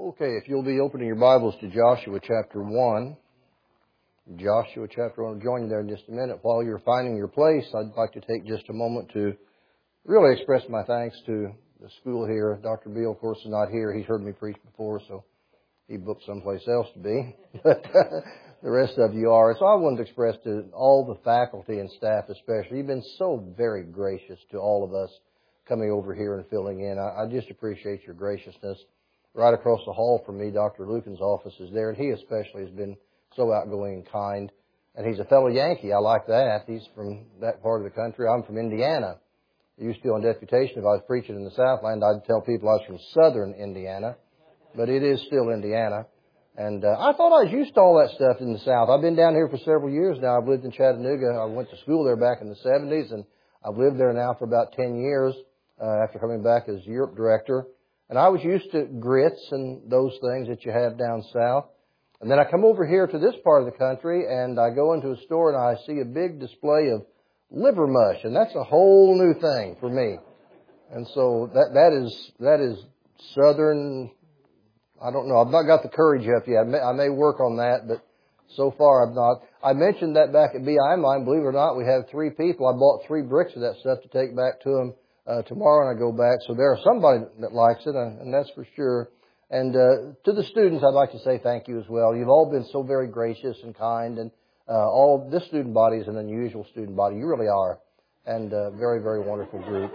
Okay, if you'll be opening your Bibles to Joshua chapter 1. Joshua chapter 1. I'll join you there in just a minute. While you're finding your place, I'd like to take just a moment to really express my thanks to the school here. Dr. Beal, of course, is not here. He's heard me preach before, so he booked someplace else to be. But the rest of you are. So I wanted to express to all the faculty and staff especially, you've been so very gracious to all of us coming over here and filling in. I just appreciate your graciousness. Right across the hall from me, Dr. Lucan's office is there, and he especially has been so outgoing and kind. And he's a fellow Yankee. I like that. He's from that part of the country. I'm from Indiana. I used to on deputation, if I was preaching in the Southland, I'd tell people I was from southern Indiana, but it is still Indiana. And I thought I was used to all that stuff in the South. I've been down here for several years now. I've lived in Chattanooga. I went to school there back in the 70s, and I've lived there now for about 10 years after coming back as Europe director. And I was used to grits and those things that you have down south. And then I come over here to this part of the country, and I go into a store and I see a big display of liver mush, and that's a whole new thing for me. And so that is southern. I don't know. I've not got the courage up yet. I may work on that, but so far I've not. I mentioned that back at BI Mine. Believe it or not, we have 3 people. I bought 3 bricks of that stuff to take back to them tomorrow when I go back. So there's somebody that likes it, and that's for sure. And to the students, I'd like to say thank you as well. You've all been so very gracious and kind, and all this student body is an unusual student body. You really are, and very, very wonderful group.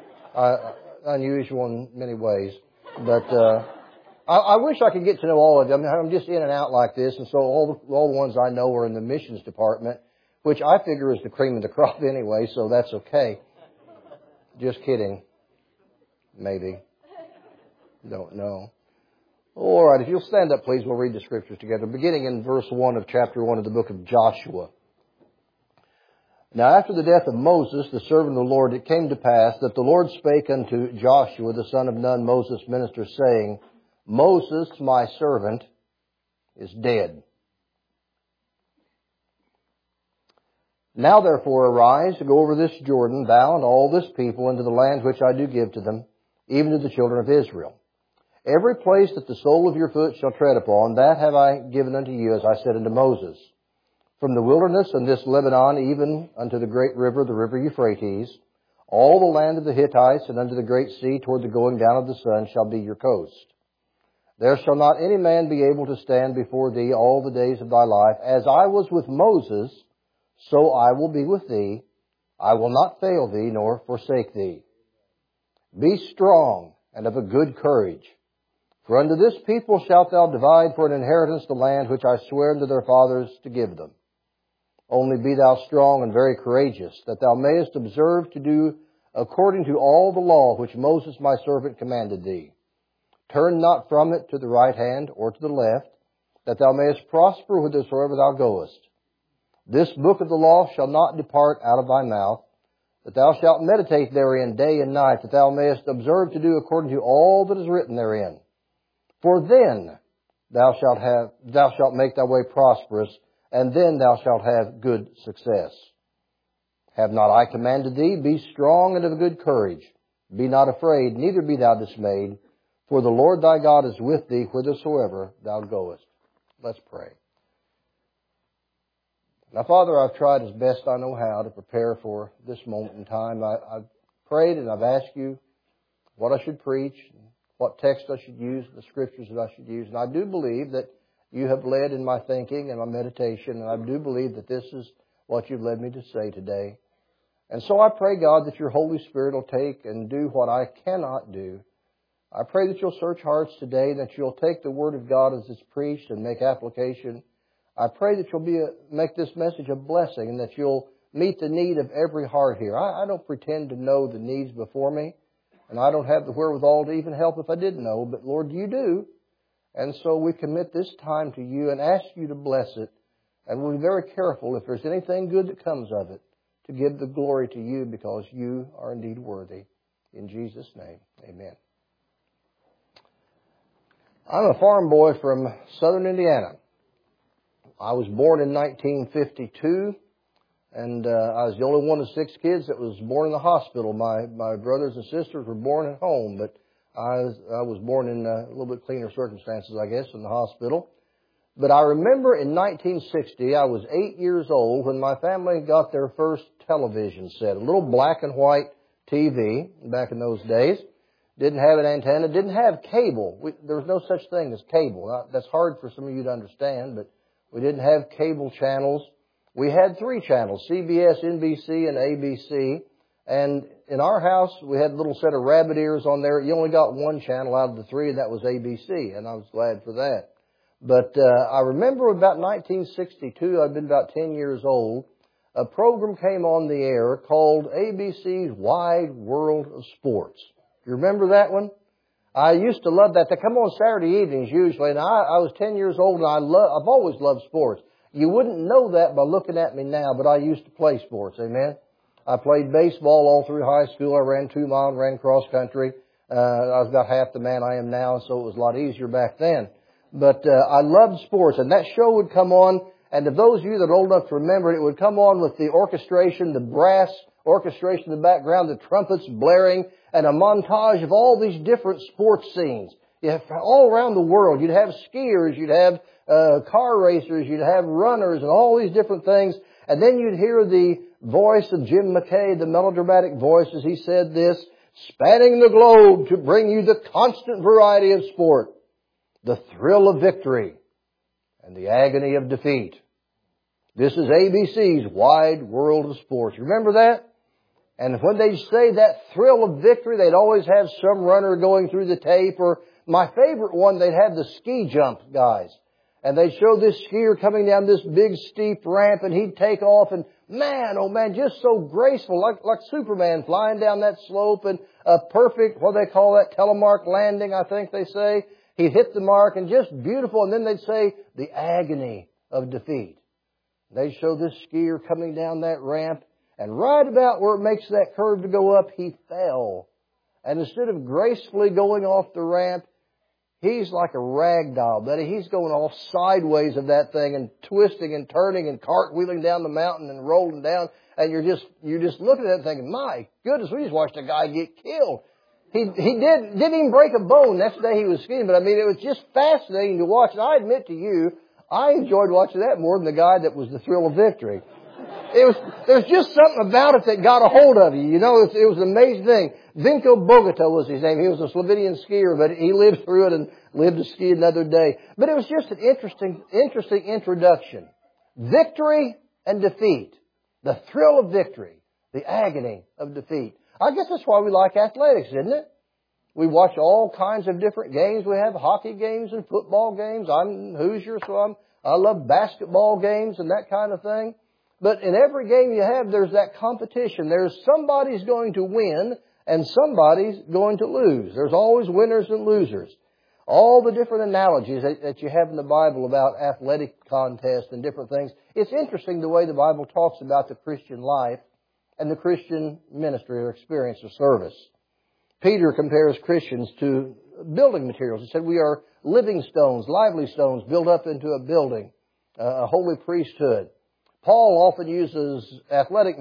Unusual in many ways, but I wish I could get to know all of them. I'm just in and out like this, and so all the ones I know are in the missions department, which I figure is the cream of the crop anyway. So that's okay. Just kidding. Maybe. Don't know. All right, if you'll stand up, please, we'll read the scriptures together, beginning in verse 1 of chapter 1 of the book of Joshua. Now after the death of Moses, the servant of the Lord, it came to pass that the Lord spake unto Joshua, the son of Nun, Moses' minister, saying, Moses, my servant, is dead. Now therefore arise, go over this Jordan, thou and all this people, into the land which I do give to them, even to the children of Israel. Every place that the sole of your foot shall tread upon, that have I given unto you, as I said unto Moses. From the wilderness and this Lebanon, even unto the great river, the river Euphrates, all the land of the Hittites, and unto the great sea, toward the going down of the sun, shall be your coast. There shall not any man be able to stand before thee all the days of thy life. As I was with Moses, so I will be with thee. I will not fail thee, nor forsake thee. Be strong and of a good courage. For unto this people shalt thou divide for an inheritance the land which I swear unto their fathers to give them. Only be thou strong and very courageous, that thou mayest observe to do according to all the law which Moses my servant commanded thee. Turn not from it to the right hand or to the left, that thou mayest prosper whithersoever thou goest. This book of the law shall not depart out of thy mouth, that thou shalt meditate therein day and night, that thou mayest observe to do according to all that is written therein. For then thou shalt make thy way prosperous, and then thou shalt have good success. Have not I commanded thee? Be strong and of good courage. Be not afraid, neither be thou dismayed, for the Lord thy God is with thee whithersoever thou goest. Let's pray. Now, Father, I've tried as best I know how to prepare for this moment in time. I've prayed and I've asked you what I should preach, what text I should use, the scriptures that I should use. And I do believe that you have led in my thinking and my meditation, and I do believe that this is what you've led me to say today. And so I pray, God, that your Holy Spirit will take and do what I cannot do. I pray that you'll search hearts today, that you'll take the Word of God as it's preached and make application. I pray that you'll make this message a blessing, and that you'll meet the need of every heart here. I don't pretend to know the needs before me, and I don't have the wherewithal to even help if I did know, but Lord, you do. And so we commit this time to you and ask you to bless it, and we'll be very careful, if there's anything good that comes of it, to give the glory to you, because you are indeed worthy. In Jesus' name, amen. I'm a farm boy from southern Indiana. I was born in 1952, and I was the only one of 6 kids that was born in the hospital. My brothers and sisters were born at home, but I was born in a little bit cleaner circumstances, I guess, in the hospital. But I remember in 1960, I was 8 years old when my family got their first television set, a little black and white TV back in those days. Didn't have an antenna, didn't have cable. There was no such thing as cable. Now, that's hard for some of you to understand, but we didn't have cable channels. We had 3 channels, CBS, NBC, and ABC. And in our house, we had a little set of rabbit ears on there. You only got 1 channel out of the 3, and that was ABC, and I was glad for that. But I remember about 1962, I'd been about 10 years old, a program came on the air called ABC's Wide World of Sports. You remember that one? I used to love that. They come on Saturday evenings usually, and I was 10 years old, and I've always loved sports. You wouldn't know that by looking at me now, but I used to play sports, amen? I played baseball all through high school. I ran 2 miles, ran cross country. I was about half the man I am now, so it was a lot easier back then. But I loved sports, and that show would come on, and if those of you that are old enough to remember it would come on with the orchestration, the brass orchestration in the background, the trumpets blaring, and a montage of all these different sports scenes. You have, all around the world, you'd have skiers, you'd have car racers, you'd have runners, and all these different things. And then you'd hear the voice of Jim McKay, the melodramatic voice, as he said this, spanning the globe to bring you the constant variety of sport, the thrill of victory, and the agony of defeat. This is ABC's Wide World of Sports. Remember that? And when they say that thrill of victory, they'd always have some runner going through the tape, or my favorite one, they'd have the ski jump guys. And they'd show this skier coming down this big steep ramp, and he'd take off, and man, oh man, just so graceful, like Superman flying down that slope, and a perfect, what do they call that, telemark landing, I think they say. He'd hit the mark, and just beautiful, and then they'd say, the agony of defeat. They'd show this skier coming down that ramp, and right about where it makes that curve to go up, he fell. And instead of gracefully going off the ramp, he's like a rag doll, buddy. He's going off sideways of that thing and twisting and turning and cartwheeling down the mountain and rolling down. And you're just looking at it thinking, my goodness, we just watched a guy get killed. He didn't even break a bone. Next day he was skiing, but I mean, it was just fascinating to watch. And I admit to you, I enjoyed watching that more than the guy that was the thrill of victory. There was just something about it that got a hold of you. You know, it was an amazing thing. Vinko Bogota was his name. He was a Slovenian skier, but he lived through it and lived to ski another day. But it was just an interesting introduction. Victory and defeat. The thrill of victory. The agony of defeat. I guess that's why we like athletics, isn't it? We watch all kinds of different games. We have hockey games and football games. I'm Hoosier, so I love basketball games and that kind of thing. But in every game you have, there's that competition. There's somebody's going to win and somebody's going to lose. There's always winners and losers. All the different analogies that you have in the Bible about athletic contests and different things. It's interesting the way the Bible talks about the Christian life and the Christian ministry or experience or service. Peter compares Christians to building materials. He said we are living stones, lively stones, built up into a building, a holy priesthood. Paul often uses athletic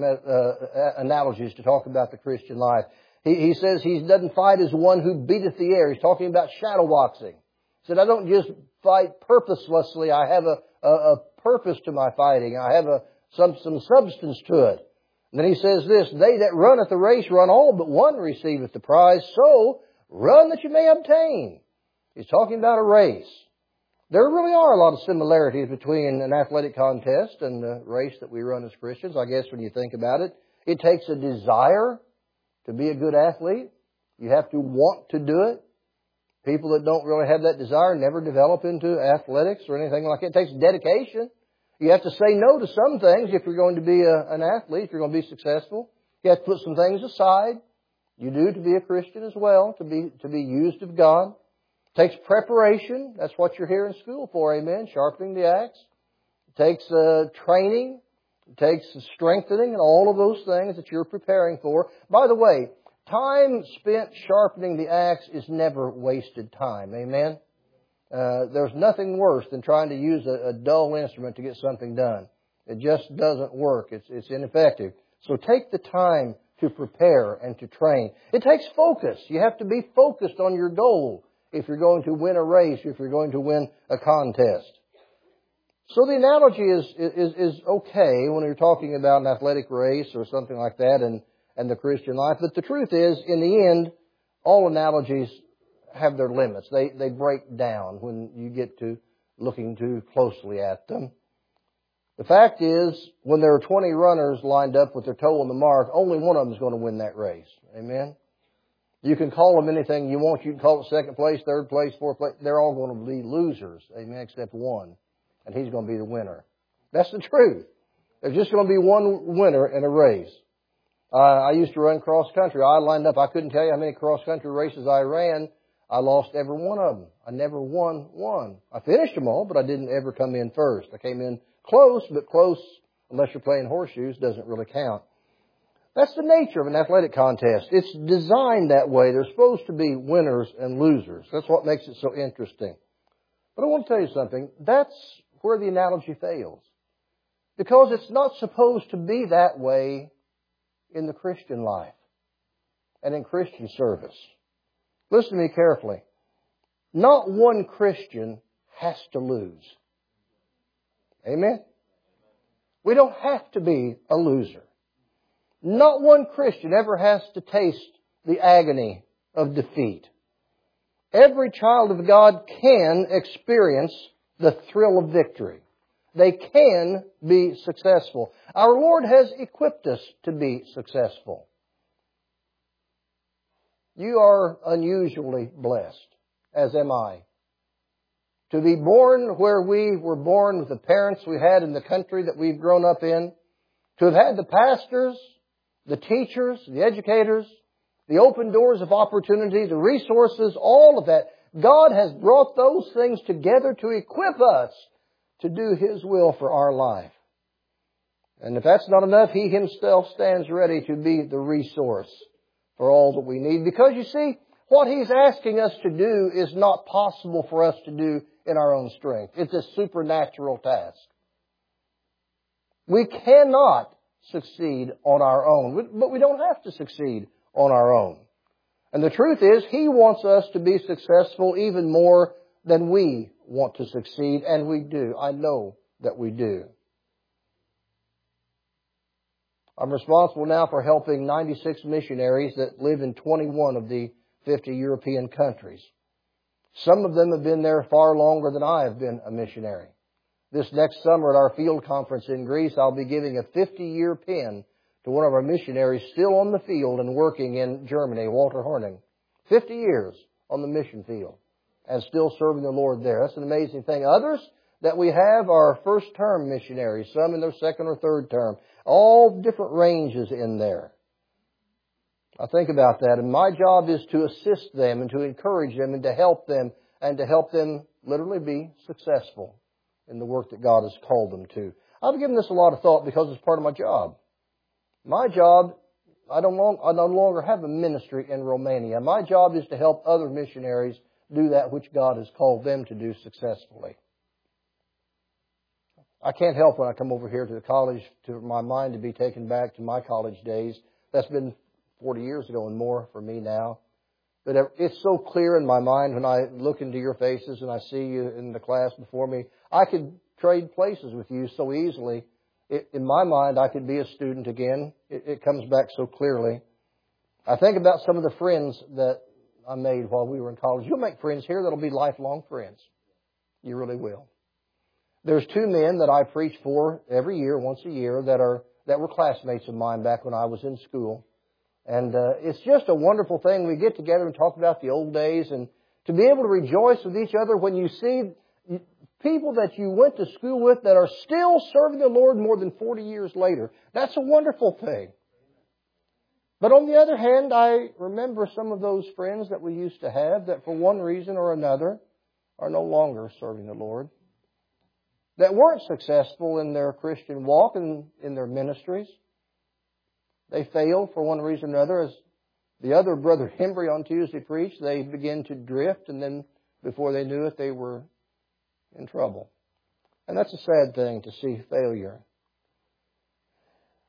analogies to talk about the Christian life. He says he doesn't fight as one who beateth the air. He's talking about shadow boxing. He said, I don't just fight purposelessly. I have a purpose to my fighting. I have some substance to it. And then he says this, they that run at the race run all, but one receiveth the prize. So run that you may obtain. He's talking about a race. There really are a lot of similarities between an athletic contest and the race that we run as Christians. I guess when you think about it, it takes a desire to be a good athlete. You have to want to do it. People that don't really have that desire never develop into athletics or anything like that. It takes dedication. You have to say no to some things if you're going to be an athlete, if you're going to be successful. You have to put some things aside. You do to be a Christian as well, to be used of God. It takes preparation. That's what you're here in school for, amen, sharpening the axe. It takes training. It takes strengthening and all of those things that you're preparing for. By the way, time spent sharpening the axe is never wasted time, amen. There's nothing worse than trying to use a dull instrument to get something done. It just doesn't work. It's ineffective. So take the time to prepare and to train. It takes focus. You have to be focused on your goal if you're going to win a race, if you're going to win a contest. So the analogy is okay when you're talking about an athletic race or something like that and the Christian life. But the truth is, in the end, all analogies have their limits. They break down when you get to looking too closely at them. The fact is, when there are 20 runners lined up with their toe on the mark, only one of them is going to win that race. Amen? You can call them anything you want. You can call it second place, third place, fourth place. They're all going to be losers. Amen? Except one. And he's going to be the winner. That's the truth. There's just going to be one winner in a race. I used to run cross country. I lined up. I couldn't tell you how many cross country races I ran. I lost every one of them. I never won one. I finished them all, but I didn't ever come in first. I came in close, but close, unless you're playing horseshoes, doesn't really count. That's the nature of an athletic contest. It's designed that way. There's supposed to be winners and losers. That's what makes it so interesting. But I want to tell you something. That's where the analogy fails. Because it's not supposed to be that way in the Christian life and in Christian service. Listen to me carefully. Not one Christian has to lose. Amen? We don't have to be a loser. Not one Christian ever has to taste the agony of defeat. Every child of God can experience the thrill of victory. They can be successful. Our Lord has equipped us to be successful. You are unusually blessed, as am I. To be born where we were born with the parents we had in the country that we've grown up in. To have had the pastors, the teachers, the educators, the open doors of opportunity, the resources, all of that. God has brought those things together to equip us to do His will for our life. And if that's not enough, He Himself stands ready to be the resource for all that we need. Because you see, what He's asking us to do is not possible for us to do in our own strength. It's a supernatural task. We cannot succeed on our own, but we don't have to succeed on our own. And the truth is, He wants us to be successful even more than we want to succeed, and we do. I know that we do. I'm responsible now for helping 96 missionaries that live in 21 of the 50 European countries. Some of them have been there far longer than I have been a missionary. This next summer at our field conference in Greece, I'll be giving a 50-year pin to one of our missionaries still on the field and working in Germany, Walter Horning. 50 years on the mission field and still serving the Lord there. That's an amazing thing. Others that we have are first-term missionaries, some in their second or third term. All different ranges in there. I think about that, and my job is to assist them and to encourage them and to help them literally be successful in the work that God has called them to. I've given this a lot of thought because it's part of my job. My job, I no longer have a ministry in Romania. My job is to help other missionaries do that which God has called them to do successfully. I can't help when I come over here to the college to my mind to be taken back to my college days. That's been 40 years ago and more for me now. But it's so clear in my mind when I look into your faces and I see you in the class before me. I could trade places with you so easily. In my mind, I could be a student again. It comes back so clearly. I think about some of the friends that I made while we were in college. You'll make friends here that'll be lifelong friends. You really will. There's two men that I preach for every year, once a year, that were classmates of mine back when I was in school. And it's just a wonderful thing. We get together and talk about the old days and to be able to rejoice with each other when you see people that you went to school with that are still serving the Lord more than 40 years later. That's a wonderful thing. But on the other hand, I remember some of those friends that we used to have that for one reason or another are no longer serving the Lord, that weren't successful in their Christian walk and in their ministries. They failed for one reason or another. As the other Brother Hembry on Tuesday preached, they began to drift, and then before they knew it, they were in trouble. And that's a sad thing to see failure.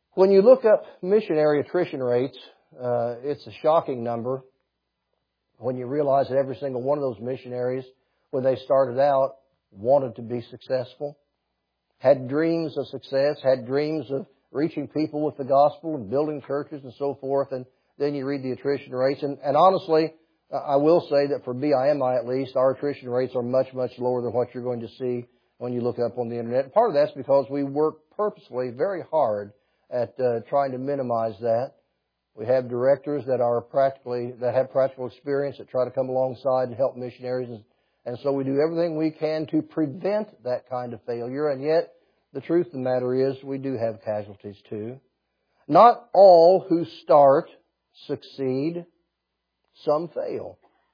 When you look up missionary attrition rates, it's a shocking number when you realize that every single one of those missionaries, when they started out, wanted to be successful, had dreams of success, had dreams of reaching people with the gospel and building churches and so forth, and then you read the attrition rates. And honestly, I will say that for BIMI at least, our attrition rates are much, much lower than what you're going to see when you look up on the Internet. And part of that's because we work purposefully very hard at trying to minimize that. We have directors that have practical experience that try to come alongside and help missionaries. And so we do everything we can to prevent that kind of failure. And yet, the truth of the matter is, we do have casualties too. Not all who start succeed. Some fail.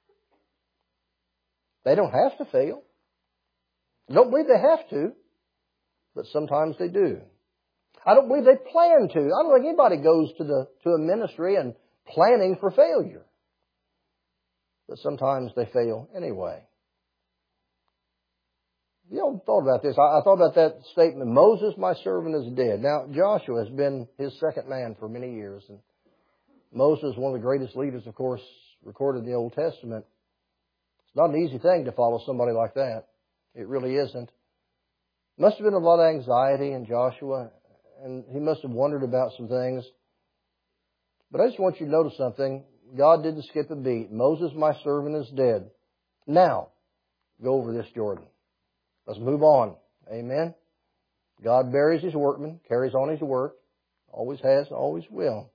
They don't have to fail. I don't believe they have to, but sometimes they do. I don't believe they plan to. I don't think anybody goes to a ministry and planning for failure. But sometimes they fail anyway. You know, thought about this. I thought about that statement, Moses, my servant, is dead. Now, Joshua has been his second man for many years. And Moses is one of the greatest leaders, of course, recorded in the Old Testament. It's not an easy thing to follow somebody like that. It really isn't. Must have been a lot of anxiety in Joshua, and he must have wondered about some things. But I just want you to notice something. God didn't skip a beat. Moses, my servant, is dead. Now, go over this Jordan. Let's move on. Amen. God buries His workmen, carries on His work, always has, always will.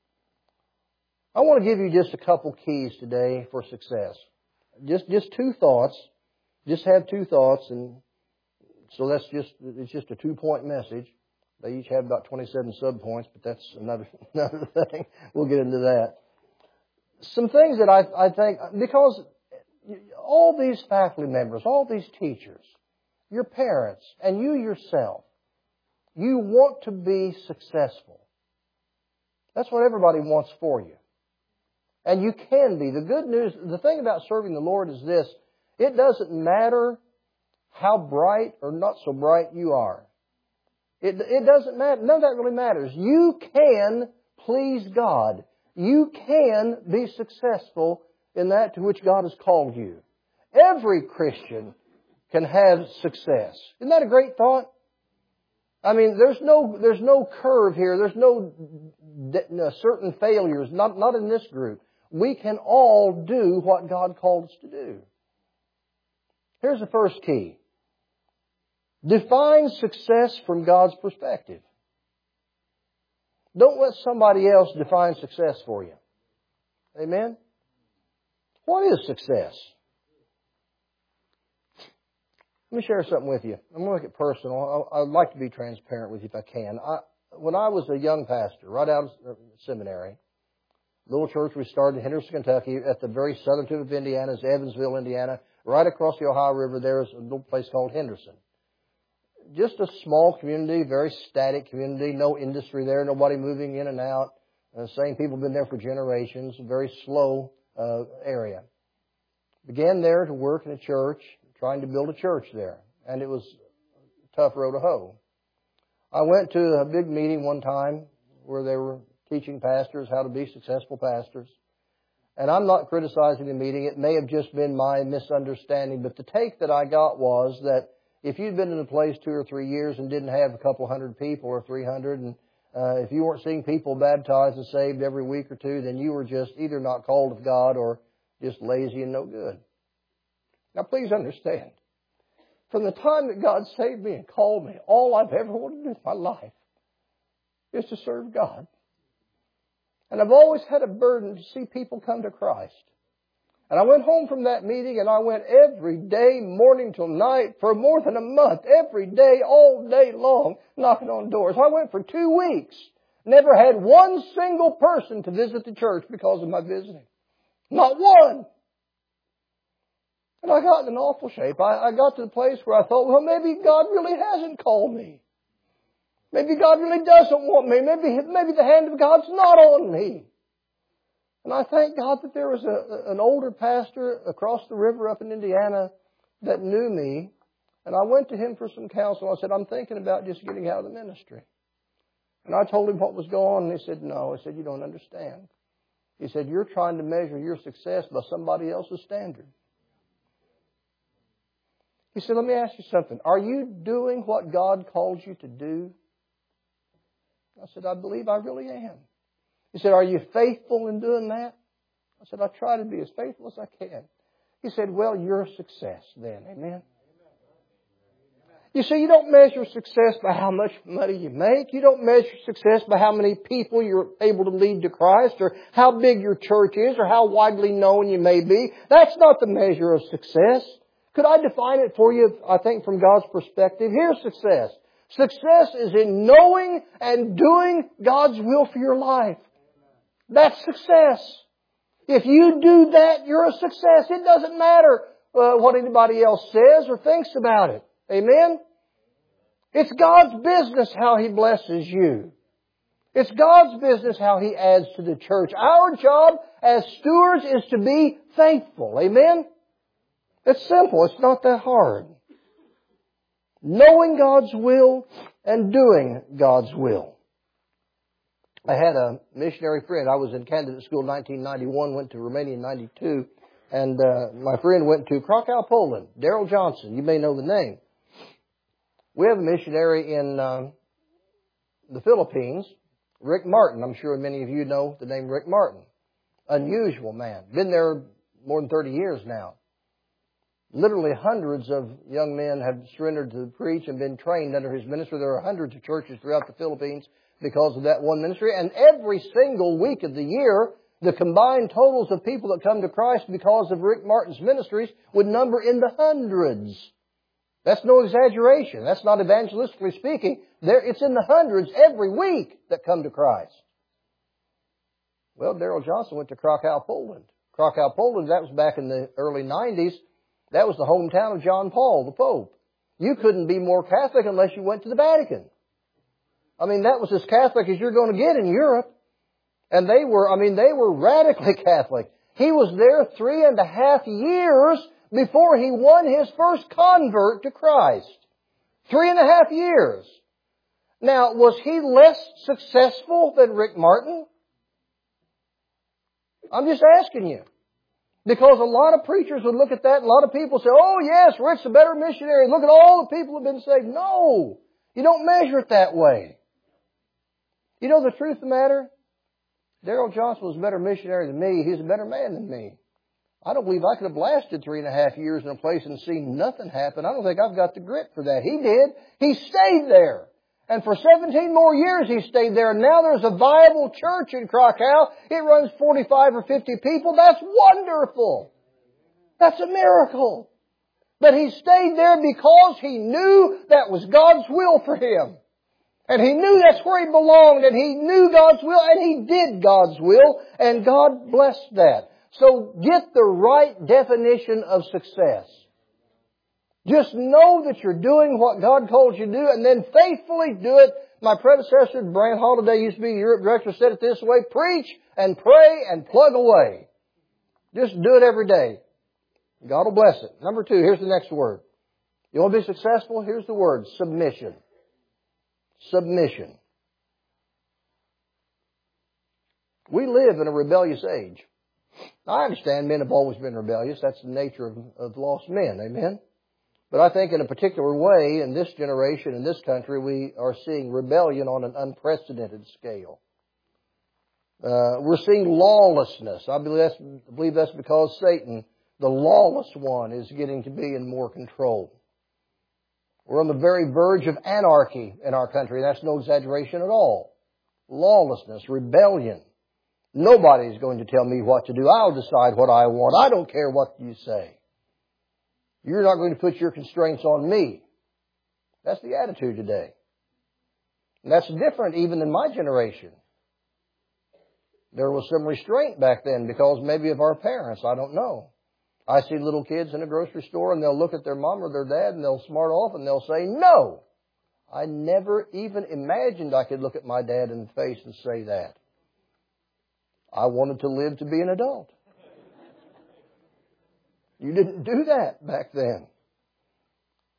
I want to give you just a couple keys today for success. Just two thoughts. Just have two thoughts, and so it's just a 2-point message. They each have about 27 subpoints, but that's another thing. We'll get into that. Some things that I think, because all these faculty members, all these teachers, your parents, and you yourself, you want to be successful. That's what everybody wants for you. And you can be. The good news, the thing about serving the Lord is this: it doesn't matter how bright or not so bright you are. It doesn't matter. None of that really matters. You can please God. You can be successful in that to which God has called you. Every Christian can have success. Isn't that a great thought? I mean, there's no curve here. There's no certain failures. Not in this group. We can all do what God called us to do. Here's the first key. Define success from God's perspective. Don't let somebody else define success for you. Amen? What is success? Let me share something with you. I'm going to make it personal. I'd like to be transparent with you if I can. When I was a young pastor, right out of seminary, little church we started in Henderson, Kentucky, at the very southern tip of Indiana is Evansville, Indiana. Right across the Ohio River there is a little place called Henderson. Just a small community, very static community, no industry there, nobody moving in and out. Same people have been there for generations, a very slow area. Began there to work in a church, trying to build a church there. And it was a tough row to hoe. I went to a big meeting one time where they were teaching pastors how to be successful pastors. And I'm not criticizing the meeting. It may have just been my misunderstanding. But the take that I got was that if you'd been in a place 2 or 3 years and didn't have a couple hundred people or 300, and if you weren't seeing people baptized and saved every week or two, then you were just either not called of God or just lazy and no good. Now please understand, from the time that God saved me and called me, all I've ever wanted to do with my life is to serve God. And I've always had a burden to see people come to Christ. And I went home from that meeting and I went every day, morning till night, for more than a month, every day, all day long, knocking on doors. I went for 2 weeks. Never had one single person to visit the church because of my visiting. Not one. And I got in an awful shape. I got to the place where I thought, well, maybe God really hasn't called me. Maybe God really doesn't want me. Maybe the hand of God's not on me. And I thank God that there was an older pastor across the river up in Indiana that knew me. And I went to him for some counsel. I said, I'm thinking about just getting out of the ministry. And I told him what was going on, and he said, no. I said, you don't understand. He said, you're trying to measure your success by somebody else's standard. He said, let me ask you something. Are you doing what God calls you to do? I said, I believe I really am. He said, are you faithful in doing that? I said, I try to be as faithful as I can. He said, well, you're a success then. Amen. You see, you don't measure success by how much money you make. You don't measure success by how many people you're able to lead to Christ or how big your church is or how widely known you may be. That's not the measure of success. Could I define it for you, I think, from God's perspective? Here's success. Success is in knowing and doing God's will for your life. That's success. If you do that, you're a success. It doesn't matter what anybody else says or thinks about it. Amen? It's God's business how He blesses you. It's God's business how He adds to the church. Our job as stewards is to be faithful. Amen? It's simple. It's not that hard. Knowing God's will and doing God's will. I had a missionary friend. I was in candidate school in 1991, went to Romania in 92, and my friend went to Krakow, Poland. Daryl Johnson. You may know the name. We have a missionary in the Philippines, Rick Martin. I'm sure many of you know the name Rick Martin. Unusual man. Been there more than 30 years now. Literally hundreds of young men have surrendered to preach and been trained under his ministry. There are hundreds of churches throughout the Philippines because of that one ministry. And every single week of the year, the combined totals of people that come to Christ because of Rick Martin's ministries would number in the hundreds. That's no exaggeration. That's not evangelistically speaking. It's in the hundreds every week that come to Christ. Well, Daryl Johnson went to Krakow, Poland. Krakow, Poland, that was back in the early 90s. That was the hometown of John Paul, the Pope. You couldn't be more Catholic unless you went to the Vatican. I mean, that was as Catholic as you're going to get in Europe. And they were radically Catholic. He was there 3.5 years before he won his first convert to Christ. 3.5 years. Now, was he less successful than Rick Martin? I'm just asking you. Because a lot of preachers would look at that, and a lot of people say, oh yes, Rick's a better missionary. Look at all the people who have been saved. No! You don't measure it that way. You know the truth of the matter? Daryl Johnson was a better missionary than me. He's a better man than me. I don't believe I could have lasted 3.5 years in a place and seen nothing happen. I don't think I've got the grit for that. He did. He stayed there. And for 17 more years he stayed there. And now there's a viable church in Krakow. It runs 45 or 50 people. That's wonderful. That's a miracle. But he stayed there because he knew that was God's will for him. And he knew that's where he belonged. And he knew God's will. And he did God's will. And God blessed that. So get the right definition of success. Just know that you're doing what God calls you to do and then faithfully do it. My predecessor, Brian Holiday, used to be Europe director, said it this way: preach and pray and plug away. Just do it every day. God will bless it. Number 2, here's the next word. You want to be successful? Here's the word: submission. Submission. We live in a rebellious age. I understand men have always been rebellious. That's the nature of lost men. Amen? But I think in a particular way, in this generation, in this country, we are seeing rebellion on an unprecedented scale. We're seeing lawlessness. I believe that's because Satan, the lawless one, is getting to be in more control. We're on the very verge of anarchy in our country. That's no exaggeration at all. Lawlessness, rebellion. Nobody's going to tell me what to do. I'll decide what I want. I don't care what you say. You're not going to put your constraints on me. That's the attitude today. And that's different even than my generation. There was some restraint back then because maybe of our parents. I don't know. I see little kids in a grocery store and they'll look at their mom or their dad and they'll smart off and they'll say, no. I never even imagined I could look at my dad in the face and say that. I wanted to live to be an adult. You didn't do that back then.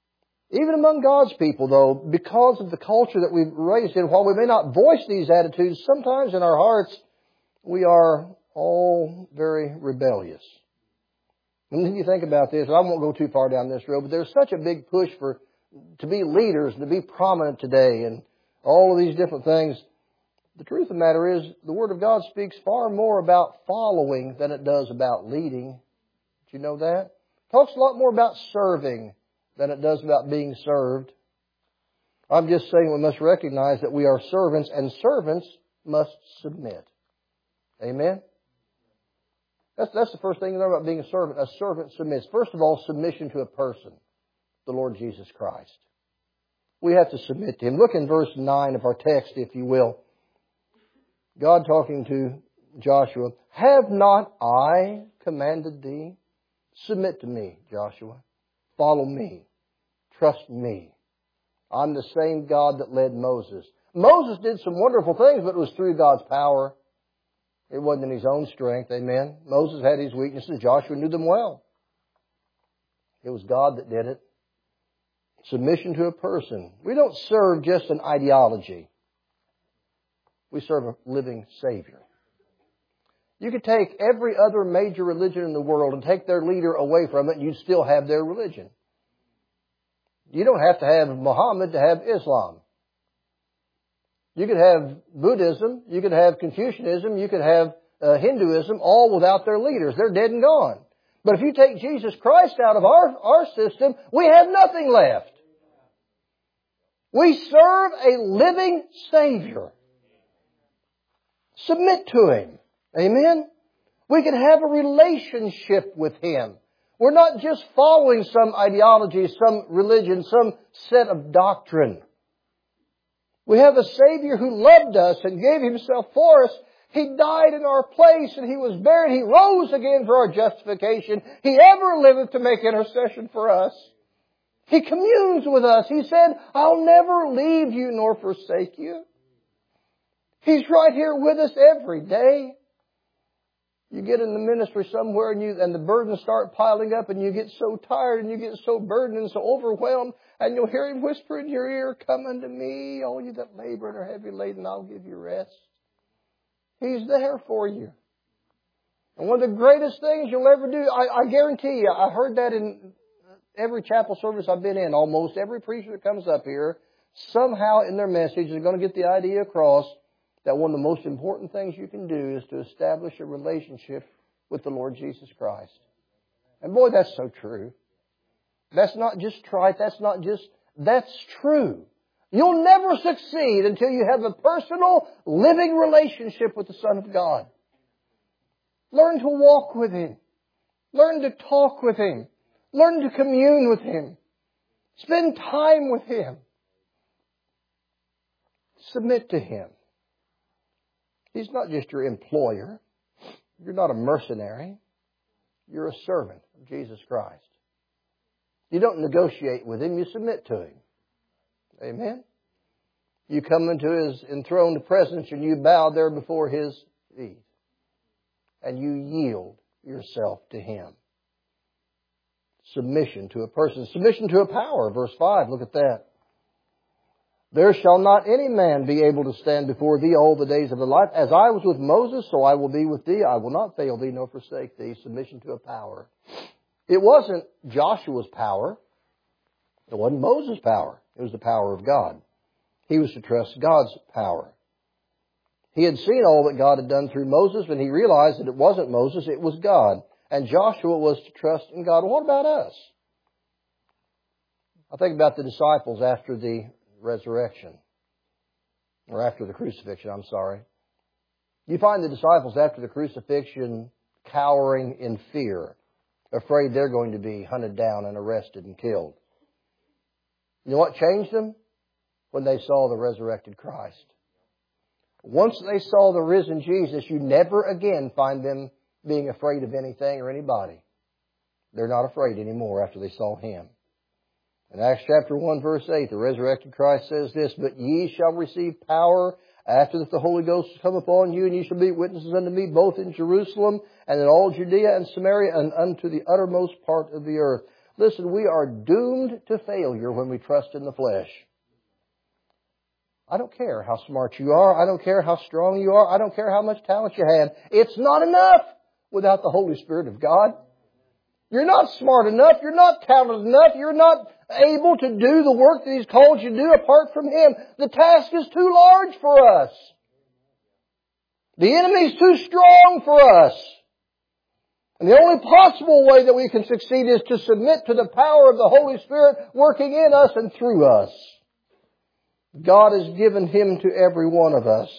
Even among God's people, though, because of the culture that we've raised in, while we may not voice these attitudes, sometimes in our hearts we are all very rebellious. And then you think about this, and I won't go too far down this road, but there's such a big push to be leaders, to be prominent today, and all of these different things. The truth of the matter is, the Word of God speaks far more about following than it does about leading. Did you know that? It talks a lot more about serving than it does about being served. I'm just saying we must recognize that we are servants, and servants must submit. Amen? That's the first thing you learn about being a servant. A servant submits. First of all, submission to a person, the Lord Jesus Christ. We have to submit to Him. Look in verse 9 of our text, if you will. God talking to Joshua, "Have not I commanded thee? Submit to me, Joshua. Follow me. Trust me. I'm the same God that led Moses." Moses did some wonderful things, but it was through God's power. It wasn't in his own strength. Amen. Moses had his weaknesses. Joshua knew them well. It was God that did it. Submission to a person. We don't serve just an ideology. We serve a living Savior. You could take every other major religion in the world and take their leader away from it, and you'd still have their religion. You don't have to have Muhammad to have Islam. You could have Buddhism, you could have Confucianism, you could have Hinduism, all without their leaders. They're dead and gone. But if you take Jesus Christ out of our system, we have nothing left. We serve a living Savior. Submit to Him. Amen? We can have a relationship with Him. We're not just following some ideology, some religion, some set of doctrine. We have a Savior who loved us and gave Himself for us. He died in our place and He was buried. He rose again for our justification. He ever liveth to make intercession for us. He communes with us. He said, "I'll never leave you nor forsake you." He's right here with us every day. You get in the ministry somewhere and the burdens start piling up and you get so tired and you get so burdened and so overwhelmed, and you'll hear Him whisper in your ear, "Come unto me, all you that labor and are heavy laden, I'll give you rest." He's there for you. And one of the greatest things you'll ever do, I guarantee you, I heard that in every chapel service I've been in. Almost every preacher that comes up here, somehow in their message is going to get the idea across that one of the most important things you can do is to establish a relationship with the Lord Jesus Christ. And boy, that's so true. That's not just trite. That's true. You'll never succeed until you have a personal, living relationship with the Son of God. Learn to walk with Him. Learn to talk with Him. Learn to commune with Him. Spend time with Him. Submit to Him. He's not just your employer. You're not a mercenary. You're a servant of Jesus Christ. You don't negotiate with Him, you submit to Him. Amen? You come into His enthroned presence and you bow there before His feet. And you yield yourself to Him. Submission to a person. Submission to a power. Verse 5, look at that. "There shall not any man be able to stand before thee all the days of thy life. As I was with Moses, so I will be with thee. I will not fail thee nor forsake thee." Submission to a power. It wasn't Joshua's power. It wasn't Moses' power. It was the power of God. He was to trust God's power. He had seen all that God had done through Moses, and he realized that it wasn't Moses, it was God. And Joshua was to trust in God. What about us? I think about the disciples after the resurrection. Or after the crucifixion, I'm sorry. You find the disciples after the crucifixion cowering in fear, afraid they're going to be hunted down and arrested and killed. You know what changed them? When they saw the resurrected Christ. Once they saw the risen Jesus, you never again find them being afraid of anything or anybody. They're not afraid anymore after they saw Him. In Acts chapter 1 verse 8, the resurrected Christ says this, "But ye shall receive power after that the Holy Ghost has come upon you, and ye shall be witnesses unto me both in Jerusalem and in all Judea and Samaria and unto the uttermost part of the earth." Listen, we are doomed to failure when we trust in the flesh. I don't care how smart you are. I don't care how strong you are. I don't care how much talent you have. It's not enough without the Holy Spirit of God. You're not smart enough. You're not talented enough. You're not able to do the work that He's called you to do apart from Him. The task is too large for us. The enemy's too strong for us. And the only possible way that we can succeed is to submit to the power of the Holy Spirit working in us and through us. God has given Him to every one of us.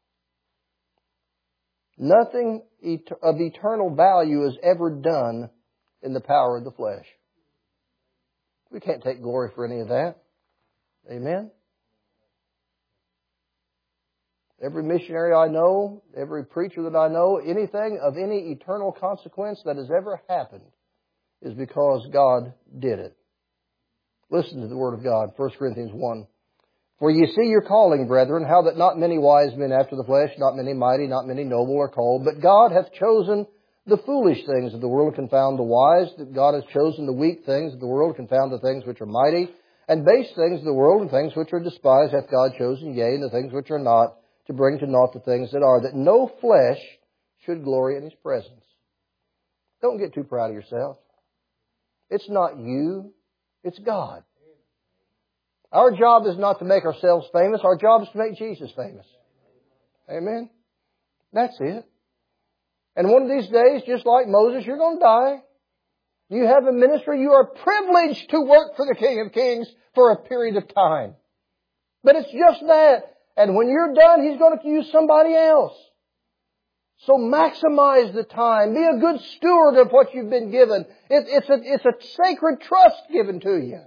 Nothing of eternal value is ever done in the power of the flesh. We can't take glory for any of that. Amen? Every missionary I know, every preacher that I know, anything of any eternal consequence that has ever happened is because God did it. Listen to the Word of God, 1 Corinthians 1. For ye see your calling, brethren, how that not many wise men after the flesh, not many mighty, not many noble are called, but God hath chosen the foolish things of the world to confound the wise, that God has chosen the weak things of the world to confound the things which are mighty, and base things of the world and things which are despised hath God chosen, yea, and the things which are not, to bring to naught the things that are, that no flesh should glory in His presence. Don't get too proud of yourself. It's not you, it's God. Our job is not to make ourselves famous. Our job is to make Jesus famous. Amen? That's it. And one of these days, just like Moses, you're going to die. You have a ministry. You are privileged to work for the King of Kings for a period of time. But it's just that. And when you're done, He's going to use somebody else. So maximize the time. Be a good steward of what you've been given. It's a sacred trust given to you.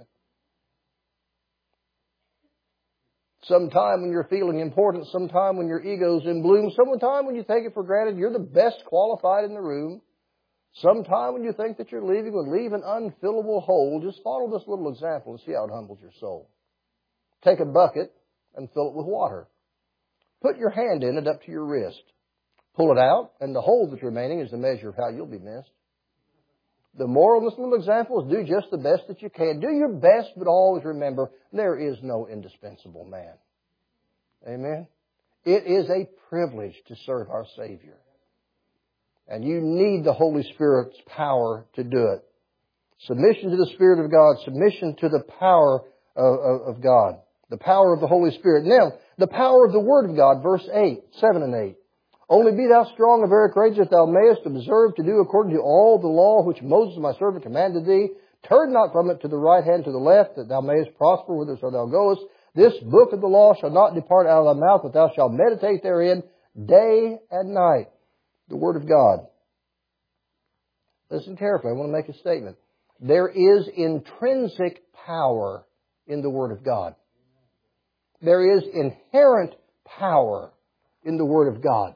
Sometime when you're feeling important, sometime when your ego's in bloom, sometime when you take it for granted you're the best qualified in the room, sometime when you think that you're leaving will leave an unfillable hole, just follow this little example and see how it humbles your soul. Take a bucket and fill it with water. Put your hand in it up to your wrist. Pull it out, and the hole that's remaining is the measure of how you'll be missed. The moral of this little example is do just the best that you can. Do your best, but always remember, there is no indispensable man. Amen? It is a privilege to serve our Savior. And you need the Holy Spirit's power to do it. Submission to the Spirit of God. Submission to the power of God. The power of the Holy Spirit. Now, the power of the Word of God, verse 7 and 8. Only be thou strong and very courageous, that thou mayest observe to do according to all the law which Moses my servant commanded thee. Turn not from it to the right hand, to the left, that thou mayest prosper whithersoever thou goest. This book of the law shall not depart out of thy mouth, but thou shalt meditate therein day and night. The Word of God. Listen carefully. I want to make a statement. There is intrinsic power in the Word of God. There is inherent power in the Word of God.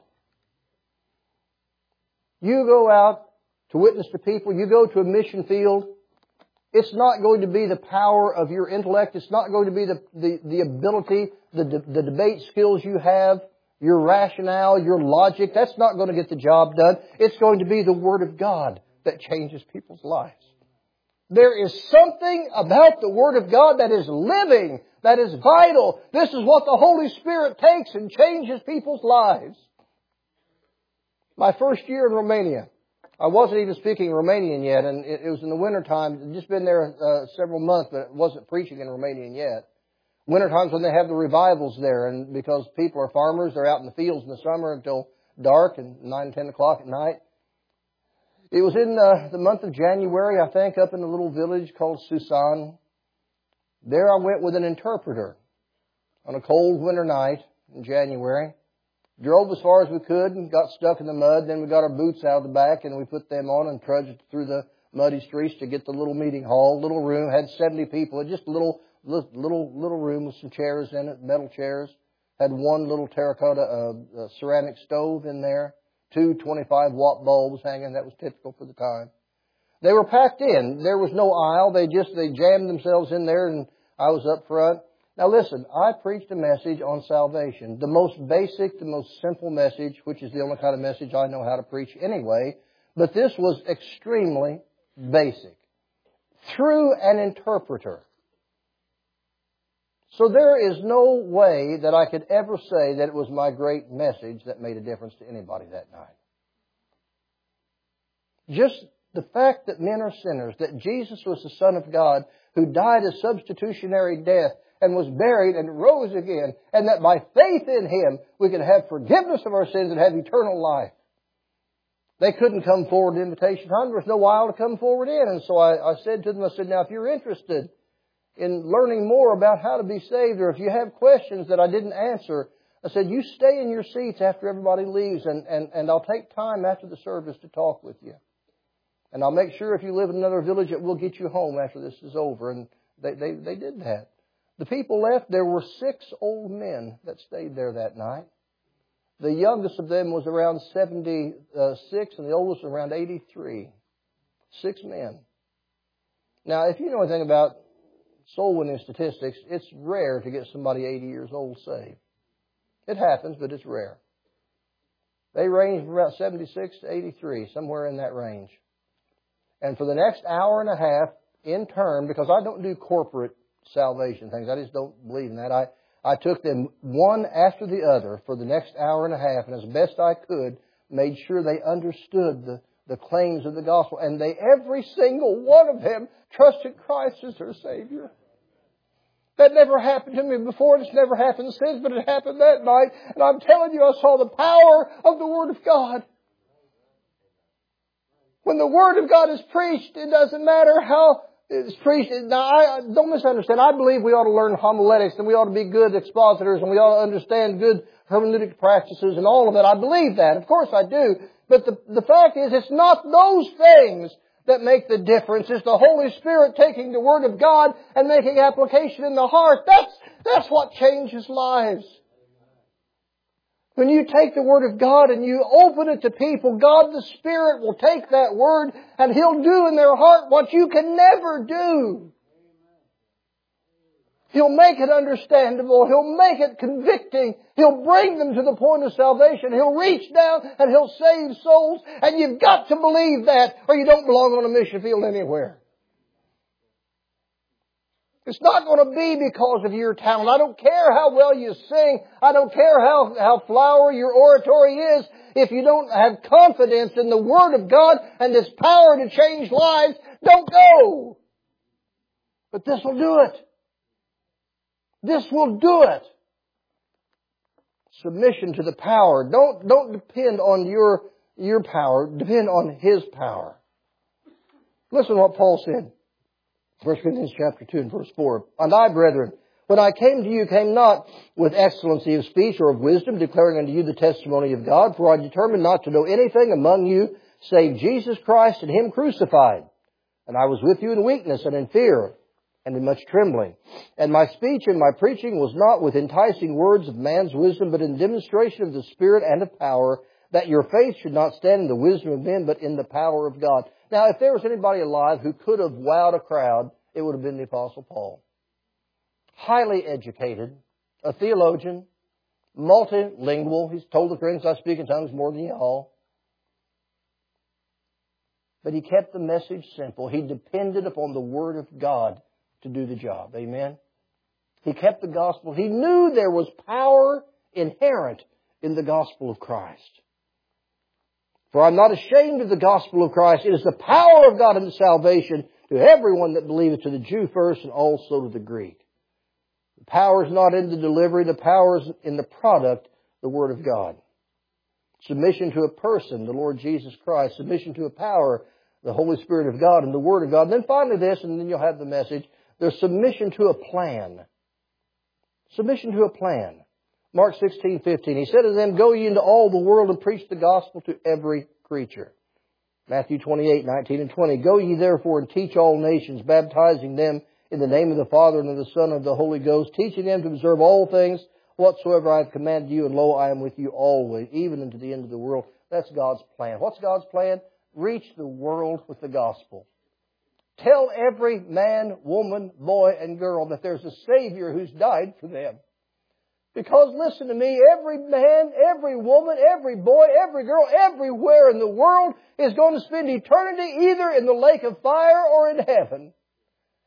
You go out to witness to people, you go to a mission field, it's not going to be the power of your intellect, it's not going to be the ability, the debate skills you have, your rationale, your logic, that's not going to get the job done. It's going to be the Word of God that changes people's lives. There is something about the Word of God that is living, that is vital. This is what the Holy Spirit takes and changes people's lives. My first year in Romania, I wasn't even speaking Romanian yet, and it was in the wintertime. I'd just been there several months, but wasn't preaching in Romanian yet. Wintertime's when they have the revivals there, and because people are farmers, they're out in the fields in the summer until dark and 9, 10 o'clock at night. It was in the month of January, I think, up in a little village called Susan. There I went with an interpreter on a cold winter night in January. Drove as far as we could and got stuck in the mud. Then we got our boots out of the back and we put them on and trudged through the muddy streets to get the little meeting hall. Little room, had 70 people. Just a little room with some chairs in it, metal chairs. Had one little terracotta ceramic stove in there. 2 25-watt bulbs hanging. That was typical for the time. They were packed in. There was no aisle. They jammed themselves in there, and I was up front. Now listen, I preached a message on salvation. The most basic, the most simple message, which is the only kind of message I know how to preach anyway. But this was extremely basic. through an interpreter. So there is no way that I could ever say that it was my great message that made a difference to anybody that night. Just the fact that men are sinners, that Jesus was the Son of God who died a substitutionary death and was buried and rose again, and that by faith in Him we could have forgiveness of our sins and have eternal life. They couldn't come forward to invitation time. There was no aisle to come forward in. And so I said to them, I said, now if you're interested in learning more about how to be saved, or if you have questions that I didn't answer, I said, you stay in your seats after everybody leaves, and I'll take time after the service to talk with you. And I'll make sure if you live in another village that we'll get you home after this is over. And they did that. The people left. There were 6 old men that stayed there that night. The youngest of them was around 76 and the oldest was around 83. 6 men. Now, if you know anything about soul winning statistics, it's rare to get somebody 80 years old saved. It happens, but it's rare. They range from about 76 to 83, somewhere in that range. And for the next hour and a half, in turn, because I don't do corporate salvation things, I just don't believe in that. I took them one after the other for the next hour and a half, and as best I could, made sure they understood the claims of the gospel. And every single one of them trusted Christ as their Savior. That never happened to me before, and it's never happened since, but it happened that night. And I'm telling you, I saw the power of the Word of God. When the Word of God is preached, it doesn't matter how it's preached. Now, don't misunderstand. I believe we ought to learn homiletics, and we ought to be good expositors, and we ought to understand good hermeneutic practices and all of that. I believe that. Of course I do. But the fact is, it's not those things that make the difference. It's the Holy Spirit taking the Word of God and making application in the heart. That's what changes lives. When you take the Word of God and you open it to people, God the Spirit will take that Word and He'll do in their heart what you can never do. He'll make it understandable. He'll make it convicting. He'll bring them to the point of salvation. He'll reach down and He'll save souls. And you've got to believe that, or you don't belong on a mission field anywhere. It's not going to be because of your talent. I don't care how well you sing. I don't care how flowery your oratory is. If you don't have confidence in the Word of God and this power to change lives, don't go. But this will do it. This will do it. Submission to the power. Don't depend on your power. Depend on His power. Listen to what Paul said. 1 Corinthians chapter 2 and verse 4. And I, brethren, when I came to you, came not with excellency of speech or of wisdom, declaring unto you the testimony of God, for I determined not to know anything among you save Jesus Christ and Him crucified. And I was with you in weakness and in fear and in much trembling. And my speech and my preaching was not with enticing words of man's wisdom, but in demonstration of the Spirit and of power, that your faith should not stand in the wisdom of men, but in the power of God. Now, if there was anybody alive who could have wowed a crowd, it would have been the Apostle Paul. Highly educated, a theologian, multilingual. He's told the Corinthians, I speak in tongues more than you all. But he kept the message simple. He depended upon the Word of God to do the job. Amen? He kept the gospel. He knew there was power inherent in the gospel of Christ. For I'm not ashamed of the gospel of Christ. It is the power of God unto salvation to everyone that believeth, to the Jew first and also to the Greek. The power is not in the delivery. The power is in the product, the Word of God. Submission to a person, the Lord Jesus Christ. Submission to a power, the Holy Spirit of God and the Word of God. And then finally this, and then you'll have the message. There's submission to a plan. Submission to a plan. Mark 16:15. He said to them, Go ye into all the world and preach the gospel to every creature. Matthew 28:19 and 20. Go ye therefore and teach all nations, baptizing them in the name of the Father and of the Son and of the Holy Ghost, teaching them to observe all things whatsoever I have commanded you, and lo, I am with you always, even unto the end of the world. That's God's plan. What's God's plan? Reach the world with the gospel. Tell every man, woman, boy, and girl that there's a Savior who's died for them. Because, listen to me, every man, every woman, every boy, every girl, everywhere in the world is going to spend eternity either in the lake of fire or in heaven.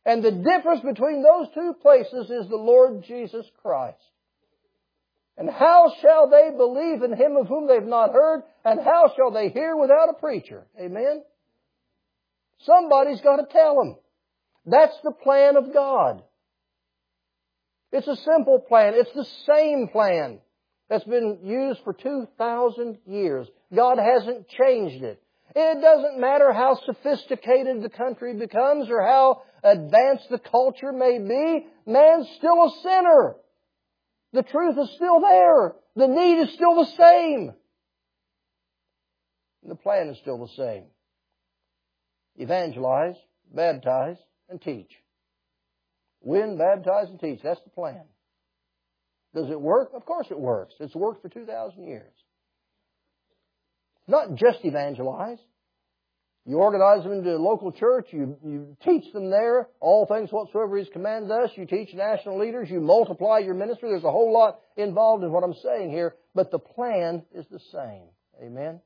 And the difference between those two places is the Lord Jesus Christ. And how shall they believe in Him of whom they've not heard? And how shall they hear without a preacher? Amen? Somebody's got to tell them. That's the plan of God. It's a simple plan. It's the same plan that's been used for 2,000 years. God hasn't changed it. It doesn't matter how sophisticated the country becomes or how advanced the culture may be. Man's still a sinner. The truth is still there. The need is still the same. And the plan is still the same. Evangelize, baptize, and teach. Win, baptize, and teach. That's the plan. Does it work? Of course it works. It's worked for 2,000 years. Not just evangelize. You organize them into a local church. You teach them there all things whatsoever He's commanded us. You teach national leaders. You multiply your ministry. There's a whole lot involved in what I'm saying here. But the plan is the same. Amen?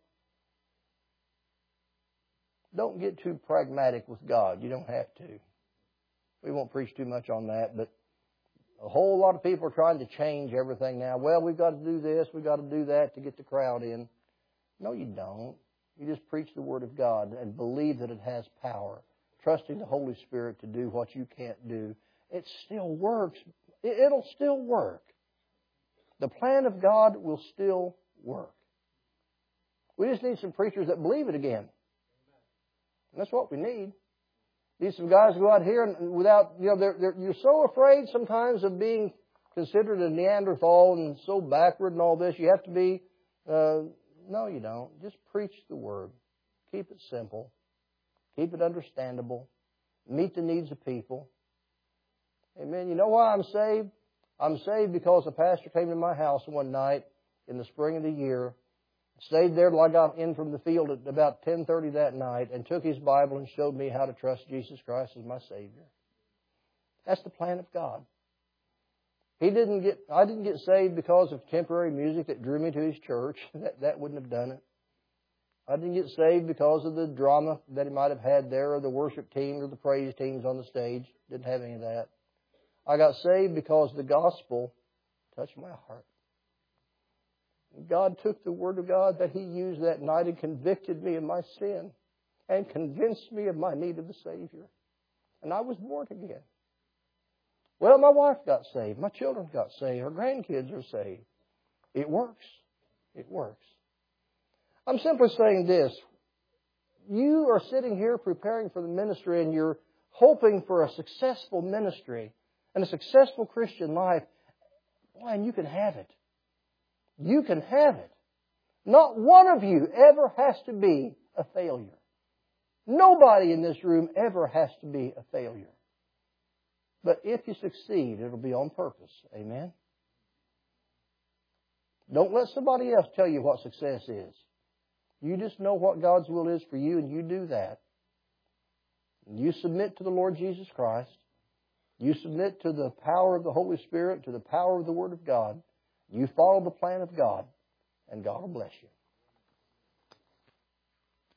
Don't get too pragmatic with God. You don't have to. We won't preach too much on that, but a whole lot of people are trying to change everything now. Well, we've got to do this, we've got to do that to get the crowd in. No, you don't. You just preach the Word of God and believe that it has power, trusting the Holy Spirit to do what you can't do. It still works. It'll still work. The plan of God will still work. We just need some preachers that believe it again. And that's what we need. Need some guys go out here and without, you're so afraid sometimes of being considered a Neanderthal and so backward and all this. You have to be, no you don't. Just preach the Word. Keep it simple. Keep it understandable. Meet the needs of people. Amen. You know why I'm saved? I'm saved because a pastor came to my house one night in the spring of the year, stayed there till I got in from the field at about 10:30 that night and took his Bible and showed me how to trust Jesus Christ as my Savior. That's the plan of God. I didn't get saved because of temporary music that drew me to his church. That wouldn't have done it. I didn't get saved because of the drama that he might have had there or the worship team or the praise teams on the stage. Didn't have any of that. I got saved because the gospel touched my heart. God took the Word of God that He used that night and convicted me of my sin and convinced me of my need of the Savior. And I was born again. Well, my wife got saved. My children got saved. Our grandkids are saved. It works. It works. I'm simply saying this. You are sitting here preparing for the ministry and you're hoping for a successful ministry and a successful Christian life. Boy, and you can have it. You can have it. Not one of you ever has to be a failure. Nobody in this room ever has to be a failure. But if you succeed, it'll be on purpose. Amen? Don't let somebody else tell you what success is. You just know what God's will is for you, and you do that. You submit to the Lord Jesus Christ. You submit to the power of the Holy Spirit, to the power of the Word of God. You follow the plan of God, and God will bless you.